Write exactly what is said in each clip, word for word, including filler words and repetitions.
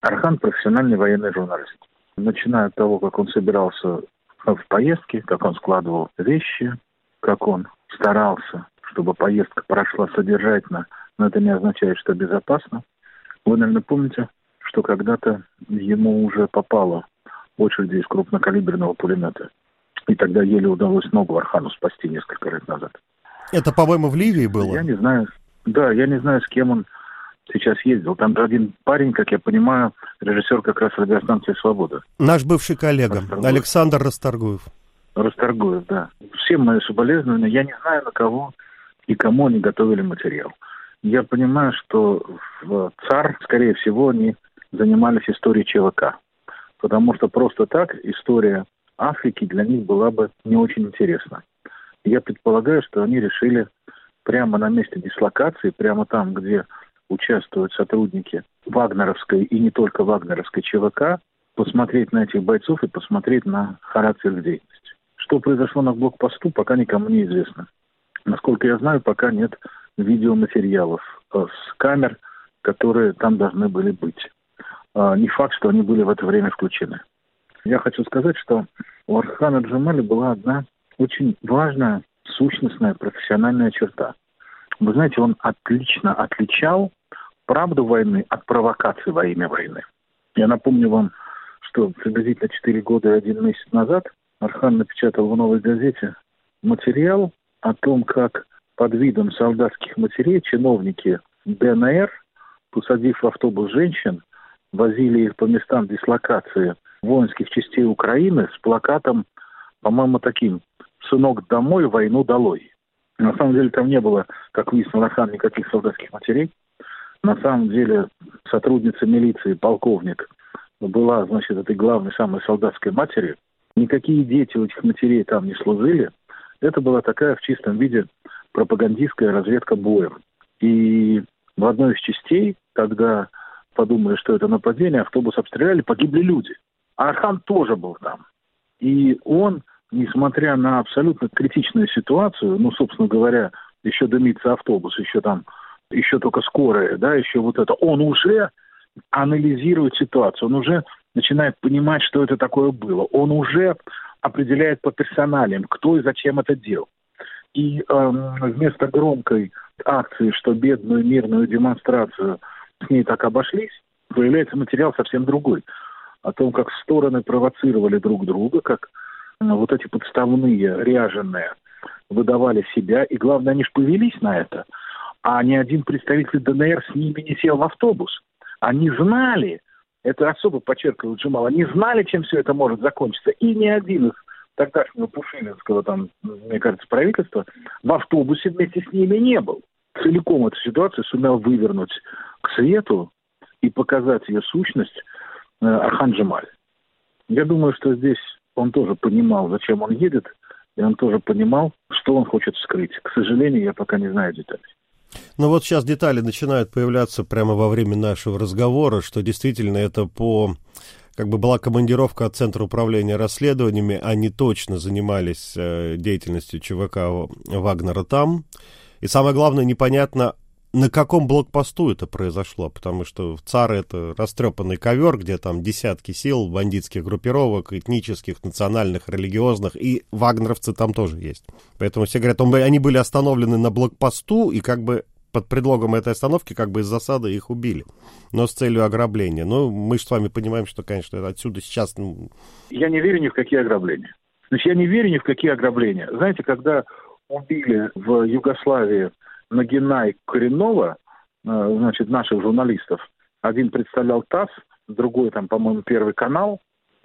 Орхан – профессиональный военный журналист. Начиная от того, как он собирался в поездке, как он складывал вещи, как он старался, чтобы поездка прошла содержательно, но это не означает, что безопасно. Вы, наверное, помните, что когда-то ему уже попало очередь из крупнокалиберного пулемета. И тогда еле удалось ногу Орхану спасти несколько лет назад. Это, по-моему, в Ливии было? Я не знаю. Да, я не знаю, с кем он сейчас ездил. Там один парень, как я понимаю, режиссер как раз радиостанции «Свобода». Наш бывший коллега, Расторгуев. Александр Расторгуев. Расторгуев, да. Всем мои соболезнования. Я не знаю, на кого и кому они готовили материал. Я понимаю, что в ЦАР, скорее всего, они занимались историей ЧВК. Потому что просто так история Африки для них была бы не очень интересна. Я предполагаю, что они решили прямо на месте дислокации, прямо там, где участвуют сотрудники вагнеровской и не только вагнеровской ЧВК, посмотреть на этих бойцов и посмотреть на характер их деятельности. Что произошло на блокпосту, пока никому не известно. Насколько я знаю, пока нет видеоматериалов с камер, которые там должны были быть. Не факт, что они были в это время включены. Я хочу сказать, что у Орхана Джумали была одна очень важная, сущностная, профессиональная черта. Вы знаете, он отлично отличал правду войны от провокации во имя войны. Я напомню вам, что приблизительно четыре года и один месяц назад Орхан напечатал в «Новой газете» материал о том, как под видом солдатских матерей чиновники ДНР, посадив в автобус женщин, возили их по местам дислокации воинских частей Украины с плакатом, по-моему, таким: «Сынок, домой, войну долой». На самом деле там не было, как выяснил Орхан, никаких солдатских матерей. На самом деле сотрудница милиции, полковник, была, значит, этой главной, самой солдатской матерью. Никакие дети у этих матерей там не служили. Это была такая в чистом виде пропагандистская разведка боем. И в одной из частей, когда подумали, что это нападение, автобус обстреляли, погибли люди. А Орхан тоже был там. И он, несмотря на абсолютно критичную ситуацию, ну, собственно говоря, еще дымится автобус, еще там, еще только скорая, да, еще вот это, он уже анализирует ситуацию, он уже начинает понимать, что это такое было. Он уже определяет по персоналиям, кто и зачем это делал. И эм, вместо громкой акции, что бедную мирную демонстрацию с ней так обошлись, появляется материал совсем другой. О том, как стороны провоцировали друг друга, как э, вот эти подставные, ряженые выдавали себя. И главное, они же повелись на это. А ни один представитель ДНР с ними не сел в автобус. Они знали, это особо подчеркивает Джумал, они знали, чем все это может закончиться. И ни один из тогдашнего пушилинского, там, мне кажется, правительства в автобусе вместе с ними не был. Целиком эту ситуацию сумел вывернуть к свету и показать ее сущность э, Орхан Джумаль. Я думаю, что здесь он тоже понимал, зачем он едет, и он тоже понимал, что он хочет скрыть. К сожалению, я пока не знаю деталей. Ну вот сейчас детали начинают появляться прямо во время нашего разговора, что действительно это по... Как бы была командировка от Центра управления расследованиями, они точно занимались э, деятельностью ЧВК Вагнера там. И самое главное, непонятно, на каком блокпосту это произошло, потому что в ЦАР это растрепанный ковер, где там десятки сил, бандитских группировок, этнических, национальных, религиозных, и вагнеровцы там тоже есть. Поэтому все говорят, он, они были остановлены на блокпосту, и как бы под предлогом этой остановки как бы из засады их убили, но с целью ограбления. Ну, мы же с вами понимаем, что, конечно, отсюда сейчас... Я не верю ни в какие ограбления. Значит, я не верю ни в какие ограбления. Знаете, когда убили в Югославии Нагина и Коренного, значит, наших журналистов, один представлял ТАСС, другой там, по-моему, Первый канал,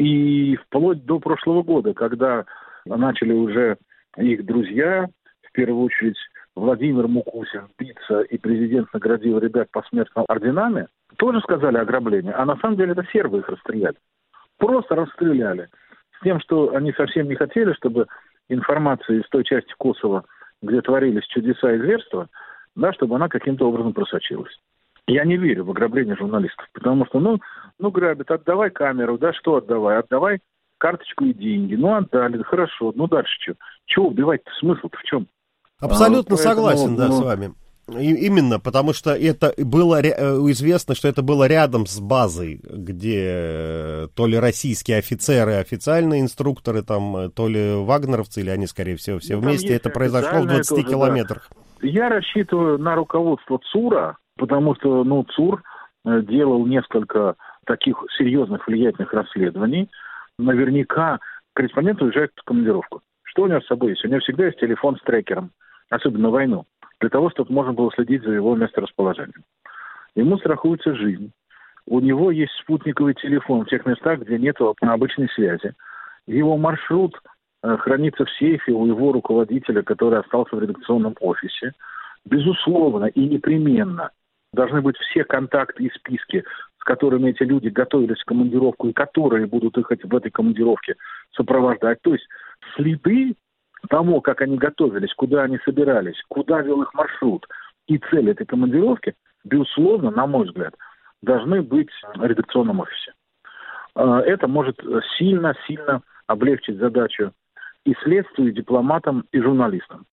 и вплоть до прошлого года, когда начали уже их друзья, в первую очередь Владимир Мукусин, биться, и президент наградил ребят посмертно орденами, тоже сказали ограбление, а на самом деле это сербы их расстреляли. Просто расстреляли. С тем, что они совсем не хотели, чтобы информация из той части Косово, где творились чудеса и зверства, да, чтобы она каким-то образом просочилась. Я не верю в ограбление журналистов, потому что, ну, ну грабят, отдавай камеру, да, что отдавай? Отдавай карточку и деньги. Ну, отдали, хорошо, ну дальше что? Чего убивать-то, смысл-то в чем? Абсолютно а, поэтому, согласен, да, ну, с вами. И, именно, потому что это было известно, что это было рядом с базой, где то ли российские офицеры, официальные инструкторы, там, то ли вагнеровцы, или они, скорее всего, все ну, вместе. Это произошло в двадцати тоже, километрах. Да. Я рассчитываю на руководство ЦУРа, потому что, ну, ЦУР делал несколько таких серьезных влиятельных расследований. Наверняка корреспондент уезжает в командировку. Что у него с собой есть? У него всегда есть телефон с трекером, особенно в войну, для того, чтобы можно было следить за его месторасположением. Ему страхуется жизнь. У него есть спутниковый телефон в тех местах, где нет обычной связи. Его маршрут э, хранится в сейфе у его руководителя, который остался в редакционном офисе. Безусловно и непременно должны быть все контакты и списки, с которыми эти люди готовились в командировку и которые будут их в этой командировке сопровождать. То есть следы того, как они готовились, куда они собирались, куда вел их маршрут и цель этой командировки, безусловно, на мой взгляд, должны быть в редакционном офисе. Это может сильно-сильно облегчить задачу и следствию, и дипломатам, и журналистам.